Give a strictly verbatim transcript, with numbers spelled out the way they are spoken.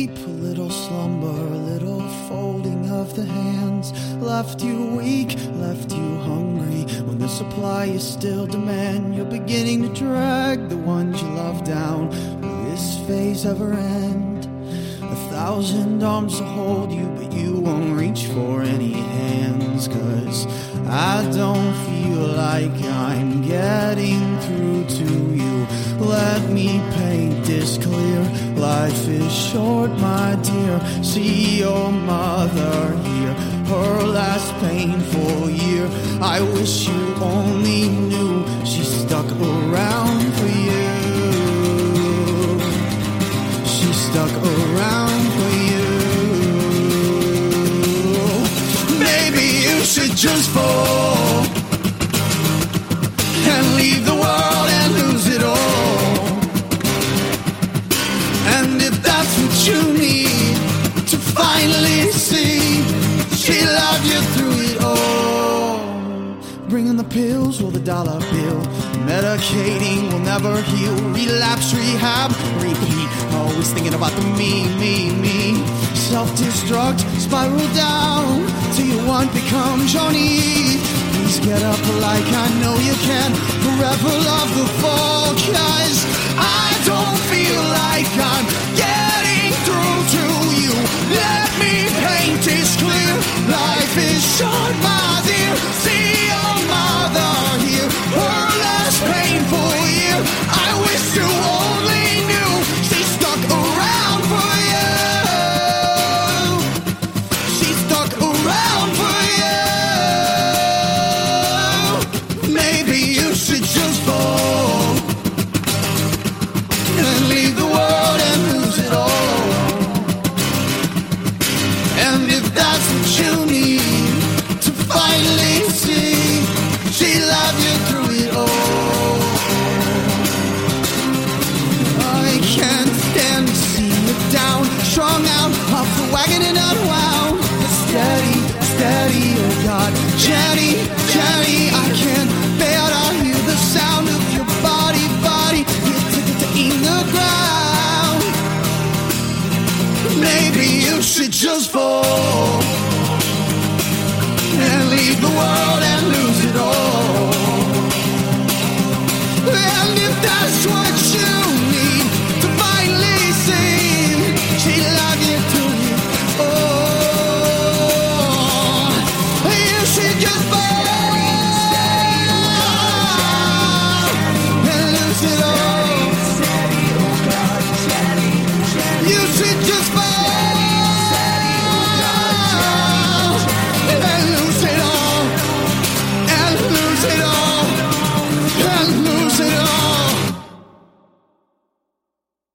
sleep, a little slumber, a little folding of the hands. Left you weak, left you hungry. When the supply is still demand, you're beginning to drag the ones you love down. Will this phase ever end? A thousand arms to hold you, but you won't reach for any hands. Cause I don't feel like I'm getting through to you. Let me paint this clear. Life is short, my dear. See your mother here, her last painful year. I wish you only knew she stuck around for you. She stuck around for you. Maybe you should just fall and leave the world and lose it all. And if that's what you need to finally see, she loved you through it all. Bringing the pills or the dollar bill, medicating will never heal. Relapse, rehab, repeat. Always thinking about the me, me, me. Self-destruct, spiral down till you want becomes your need. Please get up like I know you can. Forever love the fall, cause I don't feel like I'm getting through to you. Let me paint this clear. Life is short, my dear. See your mother here, her last painful year. I wish you only knew she stuck around for you. She stuck around for you. Maybe you should just fall and leave the world and lose it all. And if that's what you need to finally see, she loved you through it all. I can't stand to see you down, strung out off the wagon and unwound. Steady, steady, oh God, Jenny, Jenny, I can't bear to hear the sound of your body, body. You're ticket to eat the ground. Maybe you should just fall and leave the world and lose it all. And if that's what